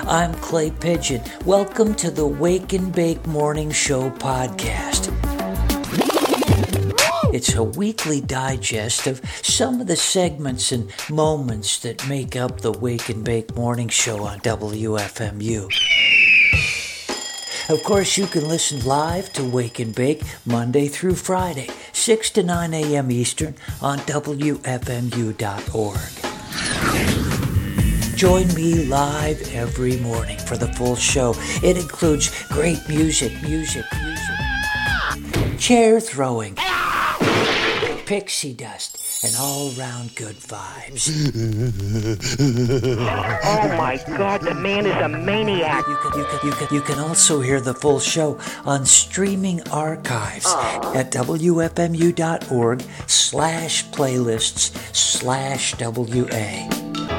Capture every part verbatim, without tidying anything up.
I'm Clay Pigeon. Welcome to the Wake and Bake Morning Show podcast. It's a weekly digest of some of the segments and moments that make up the Wake and Bake Morning Show on W F M U. Of course, you can listen live to Wake and Bake Monday through Friday, six to nine a.m. Eastern on W F M U dot org. Join me live every morning for the full show. It includes great music, music, music, chair throwing, pixie dust, and all-round good vibes. Oh my God, the man is a maniac. You can, you can, you can, you can also hear the full show on streaming archives oh. at W F M U dot org slash playlists slash W A.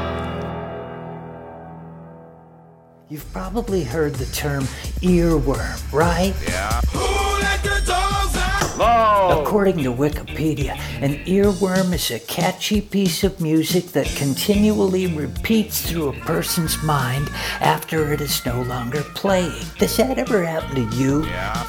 You've probably heard the term earworm, right? Yeah. Who let the dogs out? Whoa. According to Wikipedia, an earworm is a catchy piece of music that continually repeats through a person's mind after it is no longer playing. Does that ever happen to you? Yeah.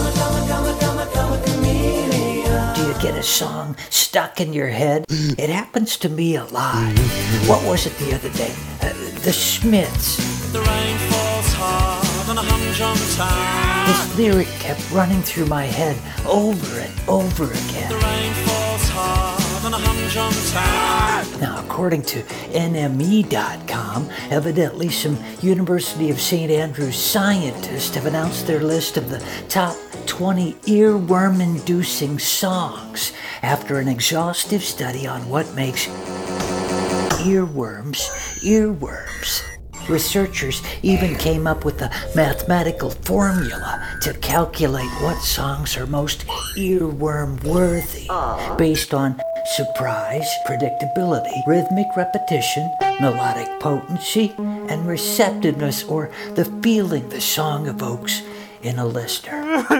Do you get a song stuck in your head? It happens to me a lot. What was it the other day? Uh, the Smiths. The rain falls hard on a humdrum town. This lyric kept running through my head over and over again. The rain falls hard on a humdrum town. Now, according to N M E dot com, evidently some University of Saint Andrews scientists have announced their list of the top twenty earworm-inducing songs after an exhaustive study on what makes earworms earworms. Researchers even came up with a mathematical formula to calculate what songs are most earworm-worthy based on surprise, predictability, rhythmic repetition, melodic potency, and receptiveness, or the feeling the song evokes in a listener.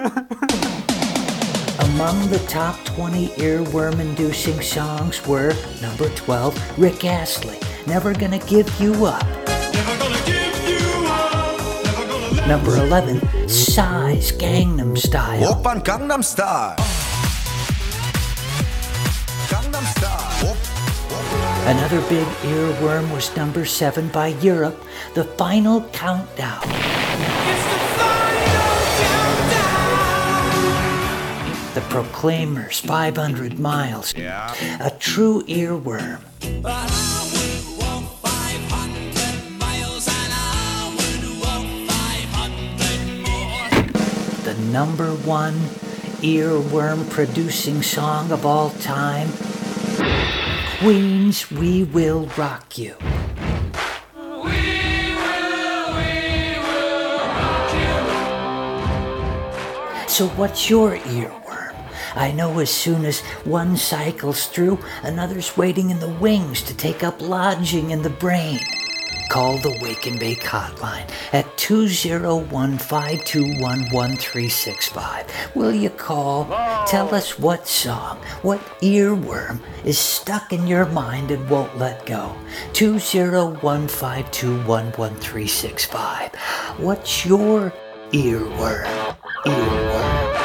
Among the top twenty earworm-inducing songs were number twelve, Rick Astley, Never Gonna Give You Up. Never gonna give you up. Never gonna let Number eleven, Psy's Gangnam Style. Oppan Gangnam Style. Gangnam Style. Op, op. Another big earworm was number seven by Europe, The Final Countdown. It's the final countdown. The Proclaimers, five hundred miles. Yeah. A true earworm. But I would walk five hundred miles and I would walk five hundred more. The number one earworm producing song of all time, Queen's We Will Rock You. So what's your earworm? I know as soon as one cycles through, another's waiting in the wings to take up lodging in the brain. Call the Wake and Bake hotline at two oh one, five two one, one three six five. Will you call? Tell us what song, what earworm is stuck in your mind and won't let go. two oh one, five two one, one three six five. What's your earworm? Earworm. Earworm.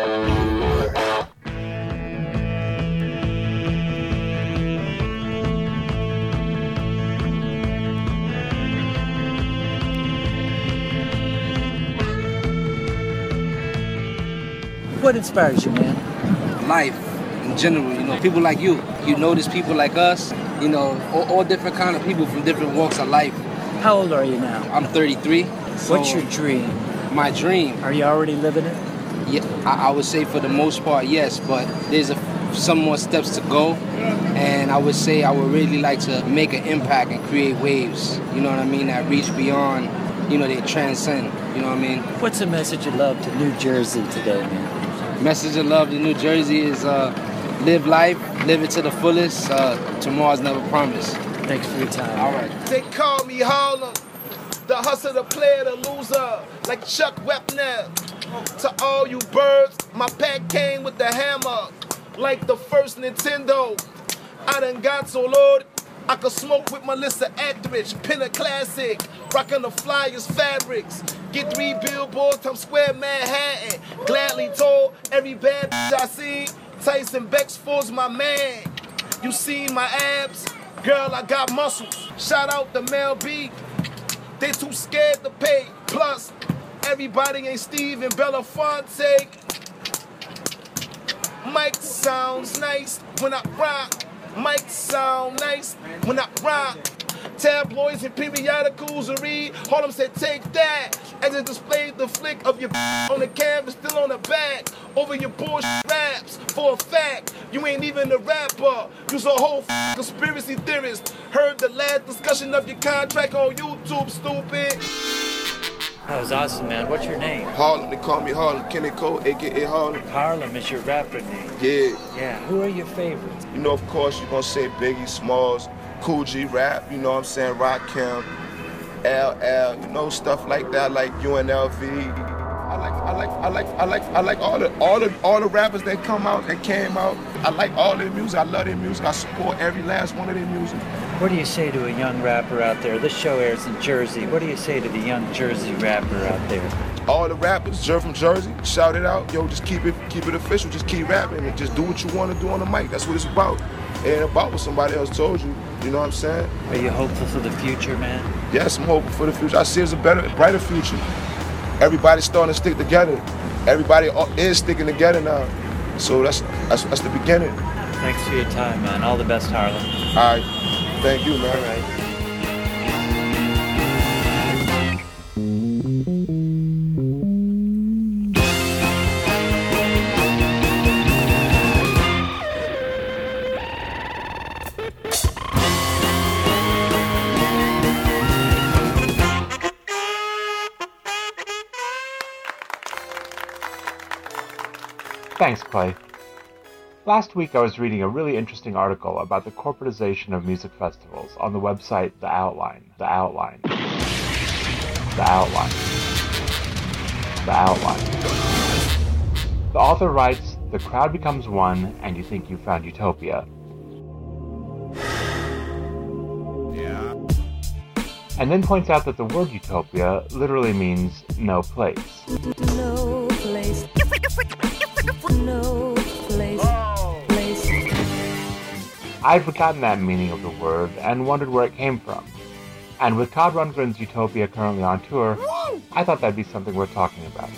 What inspires you, man? Life in general, you know, people like you. You notice people like us, you know, all, all different kind of people from different walks of life. How old are you now? I'm thirty-three. So What's your dream? My dream? Are you already living it? Yeah, I, I would say for the most part, yes, but there's a, some more steps to go. And I would say I would really like to make an impact and create waves, you know what I mean, that reach beyond, you know, they transcend, you know what I mean? What's the message of love to New Jersey today, man? Message of love to New Jersey is uh, live life, live it to the fullest. Uh, tomorrow's never promised. Thanks for your time. All right. They call me Harlem, the hustler, the player, the loser, like Chuck Wepner. To all you birds, my pack came with the hammer, like the first Nintendo. I done got so loaded, I could smoke with Melissa Etheridge, pin a classic, rockin' the flyers, fabrics. Get three billboards, Times Square, Manhattan. Gladly told every bad bitch I see, Tyson Bexford's my man. You seen my abs? Girl, I got muscles. Shout out to Mel B. They too scared to pay. Plus, everybody ain't Steve and Belafonte. Mike sounds nice when I rock. Mike sound nice when I rock. Tabloids and periodicals to read. Harlem said, take that. As it displayed the flick of your on the canvas, still on the back. Over your bullshit raps. For a fact, you ain't even a rapper. You's a whole f- conspiracy theorist. Heard the last discussion of your contract on YouTube, stupid. That was awesome, man. What's your name? Harlem, they call me Harlem. Kenny Cole, a k a. Harlem. Harlem is your rapper name. Yeah. Yeah. Who are your favorites? You know, of course, you're gonna say Biggie, Smalls, Cool G Rap, you know what I'm saying, Rakim, L L, you know, stuff like that, like U N L V. I like, I like, I like, I like, I like all the, all the, all the rappers that come out, that came out. I like all their music. I love their music. I support every last one of their music. What do you say to a young rapper out there? This show airs in Jersey. What do you say to the young Jersey rapper out there? All the rappers, Jer from Jersey, shout it out. Yo, just keep it, keep it official. Just keep rapping and just do what you want to do on the mic. That's what it's about. It ain't about what somebody else told you. You know what I'm saying? Are you hopeful for the future, man? Yes, I'm hoping for the future. I see there's a better, brighter future. Everybody's starting to stick together. Everybody is sticking together now. So that's that's, that's the beginning. Thanks for your time, man. All the best, Harlem. All right. Thank you, man. All right. Thanks, Clay. Last week I was reading a really interesting article about the corporatization of music festivals on the website The Outline. The Outline. The Outline. The Outline. The author writes, the crowd becomes one and you think you found utopia. Yeah. And then points out that the word utopia literally means no place. No place. No place. Place. I'd forgotten that meaning of the word and wondered where it came from. And with Todd Rundgren's Utopia currently on tour, I thought that'd be something worth talking about.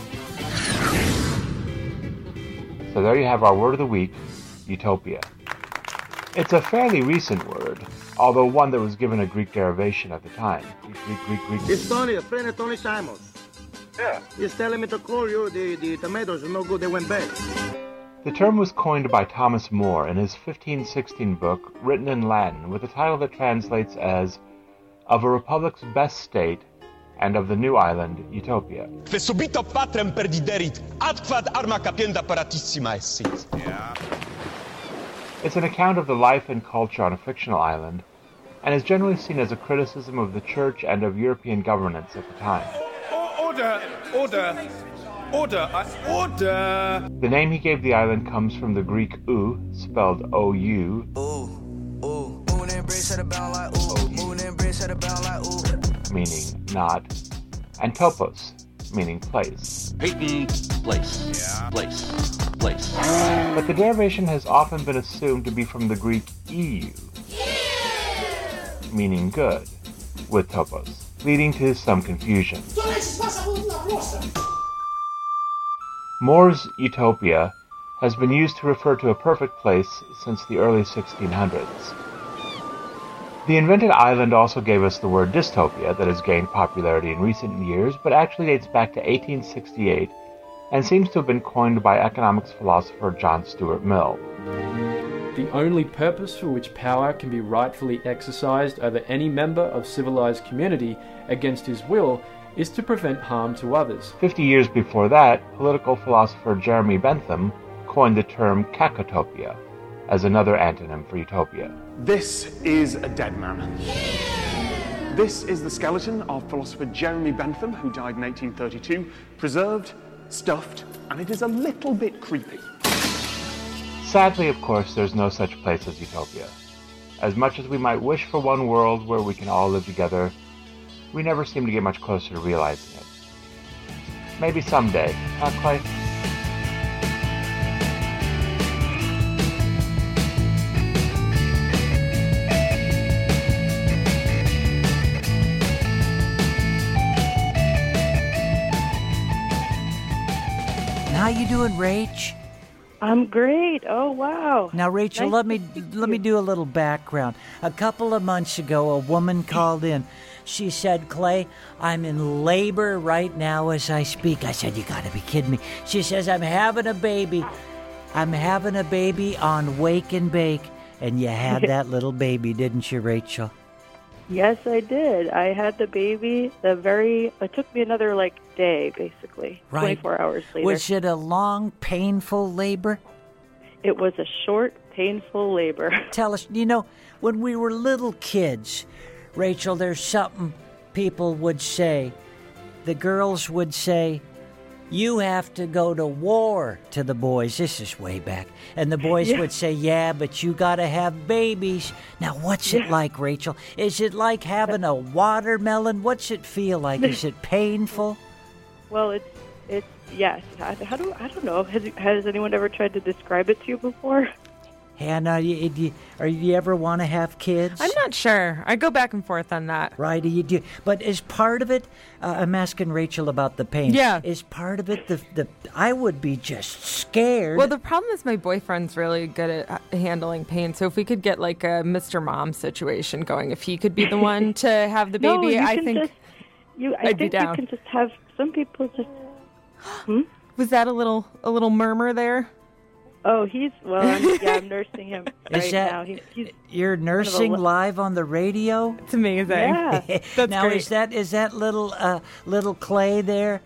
So there you have our word of the week, utopia. It's a fairly recent word, although one that was given a Greek derivation at the time. Greek, Greek, Greek, Greek. It's Tony, a friend of Tony Simons. Yeah. He's telling me to call you. The, the tomatoes are no good. They went bad. The term was coined by Thomas More in his fifteen sixteen book, written in Latin, with a title that translates as Of a Republic's Best State and of the New Island, Utopia. Fe subito patrem perdiderit, adquad arma capienda paratissima essit. Yeah. It's an account of the life and culture on a fictional island, and is generally seen as a criticism of the church and of European governance at the time. Order! Order! Order! I order! The name he gave the island comes from the Greek ou, spelled O U, meaning not, and topos, meaning place. Peyton, place. Yeah. Place. Place. But the derivation has often been assumed to be from the Greek E U, meaning good, with topos, leading to some confusion. More's Utopia has been used to refer to a perfect place since the early sixteen hundreds. The invented island also gave us the word dystopia that has gained popularity in recent years, but actually dates back to eighteen sixty-eight and seems to have been coined by economics philosopher John Stuart Mill. The only purpose for which power can be rightfully exercised over any member of civilized community against his will is to prevent harm to others. Fifty years before that, political philosopher Jeremy Bentham coined the term cacotopia as another antonym for utopia. This is a dead man. This is the skeleton of philosopher Jeremy Bentham, who died in eighteen thirty-two, preserved, stuffed, and it is a little bit creepy. Sadly, of course, there's no such place as utopia. As much as we might wish for one world where we can all live together, we never seem to get much closer to realizing it. Maybe someday, huh, Clay? How you doing, Rach? I'm great. Oh, wow. Now, Rachel, Nice let me let me do a little background. A couple of months ago, a woman called in. She said, Clay, I'm in labor right now as I speak. I said, you got to be kidding me. She says, I'm having a baby. I'm having a baby on Wake and Bake. And you had that little baby, didn't you, Rachel? Yes, I did. I had the baby the very, it took me another, like, day, basically. Right. twenty-four hours later. Was it a long, painful labor? It was a short, painful labor. Tell us, you know, when we were little kids, Rachel, there's something people would say. The girls would say, you have to go to war to the boys. This is way back. And the boys Yeah. would say, yeah, but you got to have babies. Now, what's it Yeah. like, Rachel? Is it like having a watermelon? What's it feel like? Is it painful? Well, it's, it's yes. I, how do, I don't know. Has, has anyone ever tried to describe it to you before? Hannah, you, you, are you ever want to have kids? I'm not sure. I go back and forth on that. Right, you do. But is part of it, uh, I'm asking Rachel about the pain. Yeah. Is part of it the, the, I would be just scared. Well, the problem is my boyfriend's really good at uh, handling pain. So if we could get like a Mister Mom situation going, if he could be the one to have the No, baby, you I can think just- you, I I'd be think you down. can just have, some people just, hmm? Was that a little a little murmur there? Oh, he's, well, I'm, yeah, I'm nursing him Is right that- now. He, he's You're nursing li- live on the radio? It's amazing. Yeah. That's now great. is that is that little uh, little Clay there?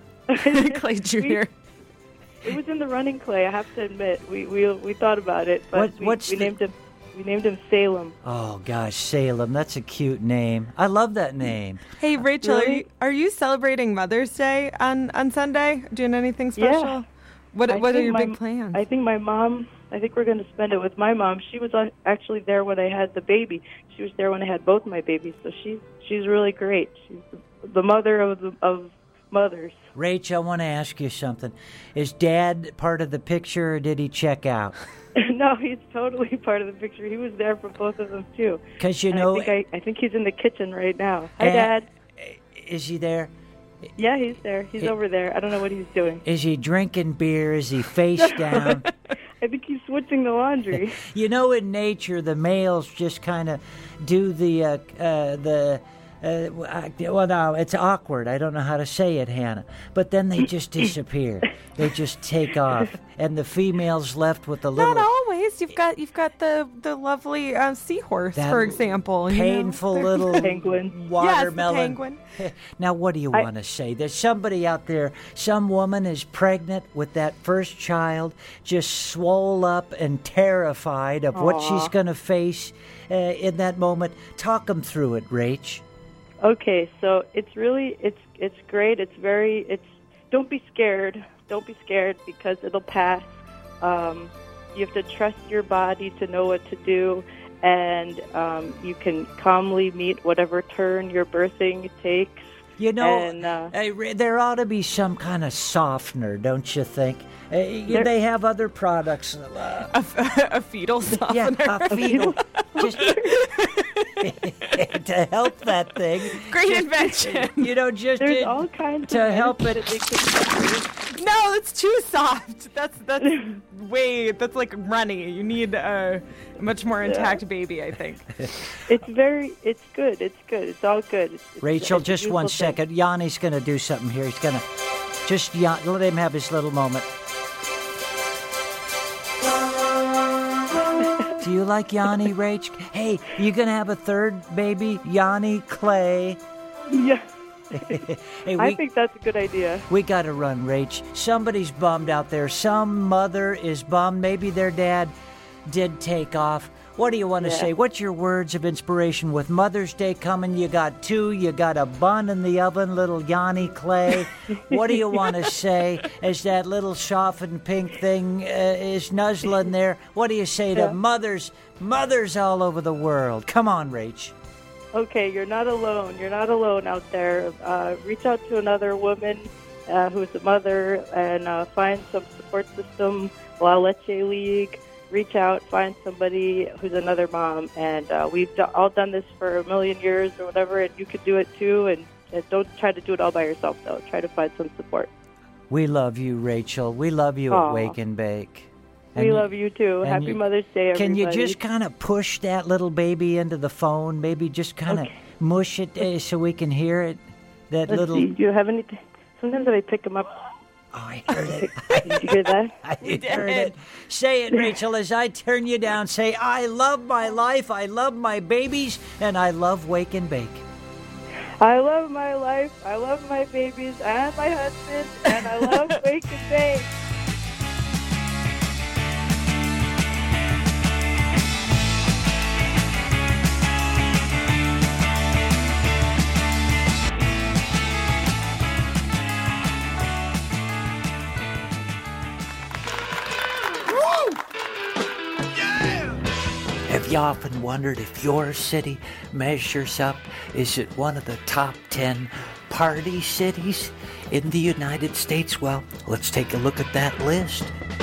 Clay Junior It was in the running, Clay. I have to admit, we we, we thought about it, but What- we, what's we the- named him we named him Salem. Oh gosh, Salem, that's a cute name. I love that name. Hey, Rachel, are Really? you, are you celebrating Mother's Day on, on Sunday? Doing anything special? Yeah. What I What are think your my- big plans? I think my mom. I think we're going to spend it with my mom. She was on, actually there when I had the baby. She was there when I had both my babies, so she's she's really great. She's the, the mother of the, of mothers. Rach, I want to ask you something. Is Dad part of the picture, or did he check out? No, he's totally part of the picture. He was there for both of them too. 'Cause you And know- I think I, I think he's in the kitchen right now. Hi, Eh, Dad. Is he there? Yeah, he's there. He's Eh. over there. I don't know what he's doing. Is he drinking beer? Is he face down? I think he's switching the laundry. You know, in nature, the males just kind of do the uh, uh, the. Uh, well, no, it's awkward. I don't know how to say it, Hannah. But then they just disappear. They just take off, and the female's left with a little Not always. You've got you've got the the lovely uh, seahorse, That for example. you know? painful They're- little penguin. watermelon. Yes, the penguin. Now, what do you I- want to say? There's somebody out there, some woman is pregnant with that first child, just swole up and terrified of what Aw. she's going to face uh, in that moment. Talk them through it, Rach. Okay, so it's really it's it's great. It's very it's don't be scared. Don't be scared because it'll pass. Um, you have to trust your body to know what to do, and um, you can calmly meet whatever turn your birthing takes. You know, and, uh, uh, re- there ought to be some kind of softener, don't you think? Uh, you- There- they have other products. Uh, a, a fetal softener. yeah, a fetal. just to help that thing. Great Just- invention. You know, just There's to, all kinds to of help it. medicine that they can- No, that's too soft. That's that's way that's like runny. You need a much more intact baby, I think. It's very it's good. It's good. It's all good. It's, it's, Rachel, it's a just one beautiful thing. second. Yanni's going to do something here. He's going to just Yan- let him have his little moment. Do you like Yanni, Rach? Hey, you going to have a third baby, Yanni Clay? Yeah. Hey, I we, think that's a good idea. we got to run, Rach. Somebody's bummed out there. Some mother is bummed. Maybe their dad did take off. what do you want to Yeah. say? What's your words of inspiration with Mother's Day coming? You got two, you got a bun in the oven, little Yanni Clay. What do you want to say as that little softened pink thing uh, is nuzzling there? What do you say to Yeah. mothers, mothers all over the world? Come on, Rach. Okay, you're not alone. You're not alone out there. Uh, reach out to another woman uh, who's a mother and uh, find some support system. La Leche League. Reach out, find somebody who's another mom. And uh, we've do- all done this for a million years or whatever, and you could do it too. And, and don't try to do it all by yourself, though. Try to find some support. We love you, Rachel. We love you Aw. at Wake and Bake. We And- love you too. and Happy you- Mother's Day, everybody. Can you just kind of push that little baby into the phone? Maybe just kind of Okay. mush it uh, so we can hear it? That Let's little... see. Do you have anything? Sometimes I pick them up. Oh, I heard it. Did you hear that? I heard it. Say it, Rachel, as I turn you down. Say, I love my life, I love my babies, and I love Wake and Bake. I love my life. I love my babies and my husband, and I love Wake and Bake. Have you often wondered if your city measures up? Is it one of the top ten party cities in the United States? Well, let's take a look at that list.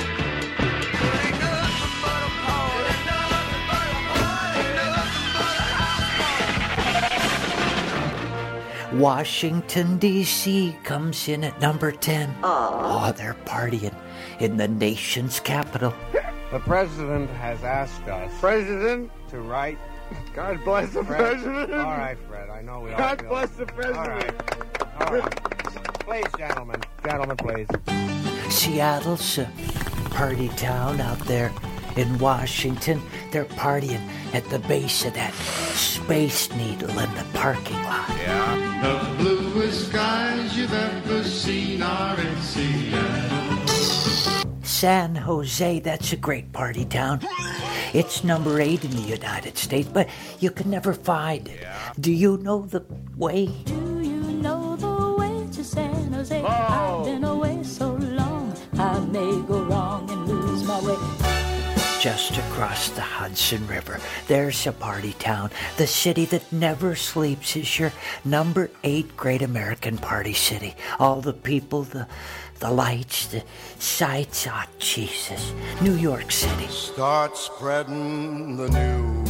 Washington, D C comes in at number ten. Oh, they're partying in the nation's capital. The president has asked us. President? To write. God bless the Fred. president. All right, Fred. I know we all God feel bless it. the president. All right. All right. Please, gentlemen. Gentlemen, please. Seattle's a party town out there in Washington. They're partying at the base of that Space Needle in the parking lot. The bluest skies you've ever seen are in Seattle. San Jose, that's a great party town. It's number eight in the United States, but you can never find it. Do you know the way? Do you know the way to San Jose? Oh. I've been away so long, I may go wrong and lose my way. Just across the Hudson River, there's a party town. The city that never sleeps is your number eight great American party city. All the people, the the lights, the sights. Oh, Jesus. New York City. Start spreading the news.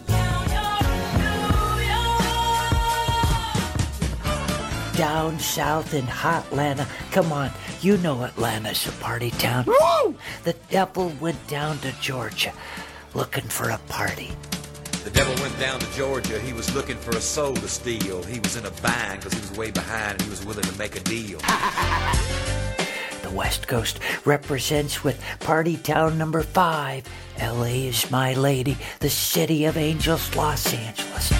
Down south in hot Atlanta. Come on, you know Atlanta's a party town. Woo! The devil went down to Georgia looking for a party. The devil went down to Georgia. He was looking for a soul to steal. He was in a bind because he was way behind and he was willing to make a deal. The West Coast represents with party town number five. L A is my lady, the city of angels, Los Angeles.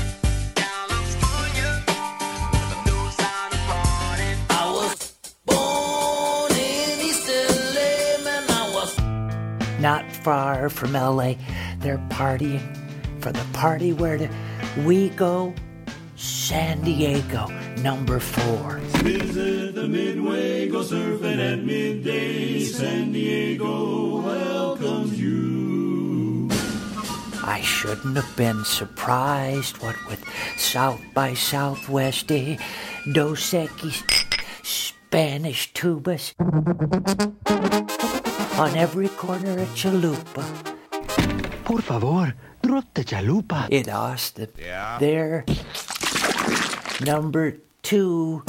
I was born in East L A, man, I was. Not far from L A, they're partying for the party where the, we go. San Diego, number four. Visit the Midway, go surfing at midday. San Diego welcomes you. I shouldn't have been surprised, what with South by Southwest, eh? Dos Equis, Spanish tubas. On every corner a chalupa. Por favor, drop the chalupa. In Austin. Yeah. There. Number two.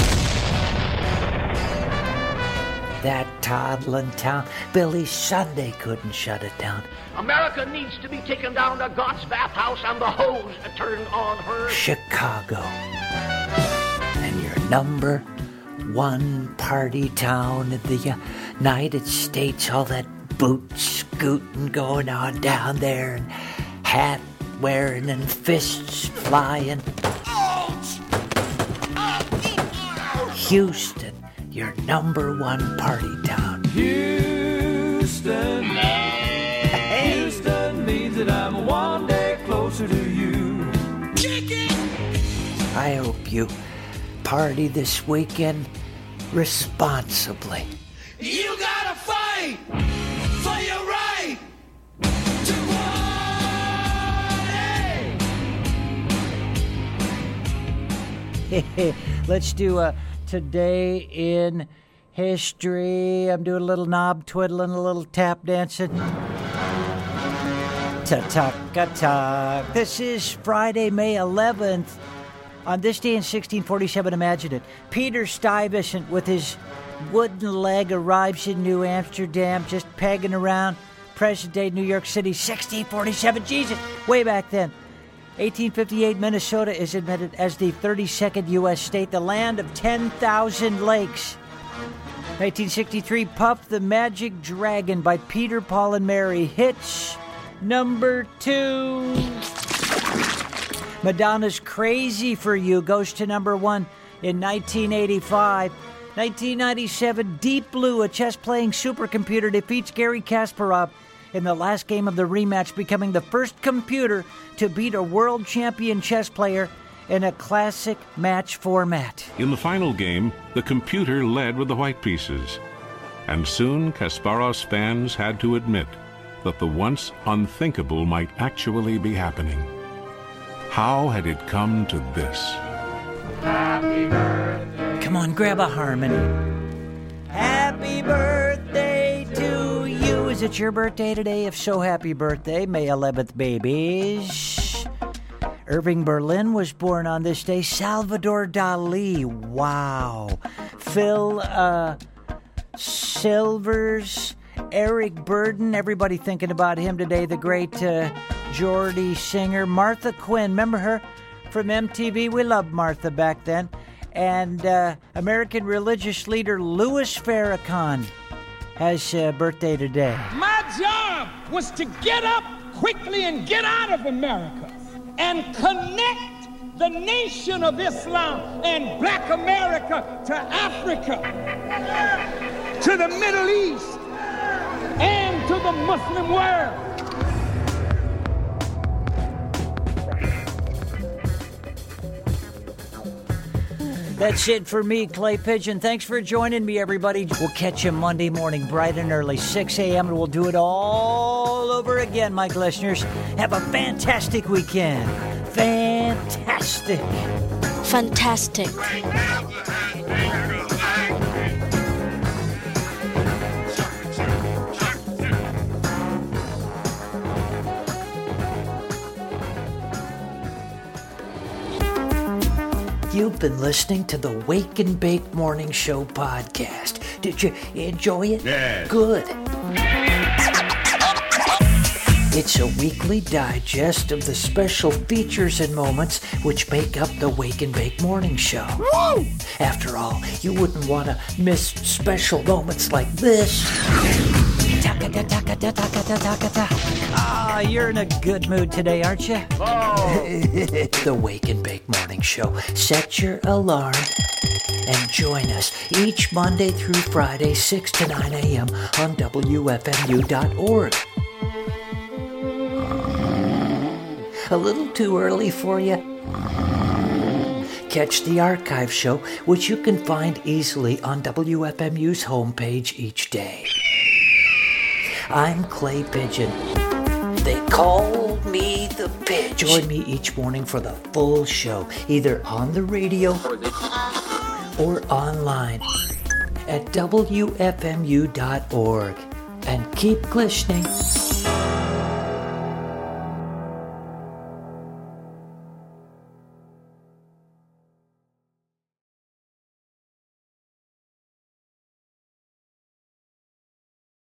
That toddling town. Billy Sunday couldn't shut it down. America needs to be taken down to God's bathhouse and the hose turned on her. Chicago. And your number one party town in the United States. All that boot scooting going on down there, and hat wearing and fists flying. Houston, your number one party town. Houston, Houston means that I'm one day I hope you party this weekend responsibly. You gotta fight for your right to party. Let's do a Today in History. I'm doing a little knob twiddling, a little tap dancing. Ta-ta-ka-ta. This is Friday, May eleventh. On this day in sixteen forty-seven, imagine it, Peter Stuyvesant with his wooden leg arrives in New Amsterdam, just pegging around. Present day New York City, sixteen forty-seven. Jesus, way back then. eighteen fifty-eight, Minnesota is admitted as the thirty-second U S state, the land of ten thousand lakes. nineteen sixty-three, Puff the Magic Dragon by Peter, Paul, and Mary hits number two. Madonna's Crazy for You goes to number one in nineteen eighty-five. nineteen ninety-seven, Deep Blue, a chess-playing supercomputer, defeats Garry Kasparov in the last game of the rematch, becoming the first computer to beat a world champion chess player in a classic match format. In the final game, the computer led with the white pieces. And soon Kasparov's fans had to admit that the once unthinkable might actually be happening. How had it come to this? Happy birthday. Come on, grab a harmony. Happy birthday to you. Is it your birthday today? If so, happy birthday. May eleventh, babies. Irving Berlin was born on this day. Salvador Dali. Wow. Phil uh, Silvers. Eric Burden. Everybody thinking about him today. The great uh, Geordie singer. Martha Quinn. Remember her from M T V? We loved Martha back then. And uh, American religious leader Louis Farrakhan has a uh, birthday today. My job was to get up quickly and get out of America and connect the nation of Islam and black America to Africa, to the Middle East, and to the Muslim world. That's it for me, Clay Pigeon. Thanks for joining me, everybody. We'll catch you Monday morning, bright and early, six a.m., and we'll do it all over again, my listeners. Have a fantastic weekend. Fantastic. Fantastic. You've been listening to the Wake and Bake Morning Show podcast. Did you enjoy it? Yes. Good. It's a weekly digest of the special features and moments which make up the Wake and Bake Morning Show. Woo! After all, you wouldn't want to miss special moments like this. Ah, you're in a good mood today, aren't you? Oh. The Wake and Bake Morning Show. Set your alarm and join us each Monday through Friday, six to nine a.m. on W F M U dot org. A little too early for you? Catch the archive show, which you can find easily on W F M U's homepage each day. I'm Clay Pigeon. They call me the Pigeon. Join me each morning for the full show, either on the radio or online at W F M U dot org. And keep listening.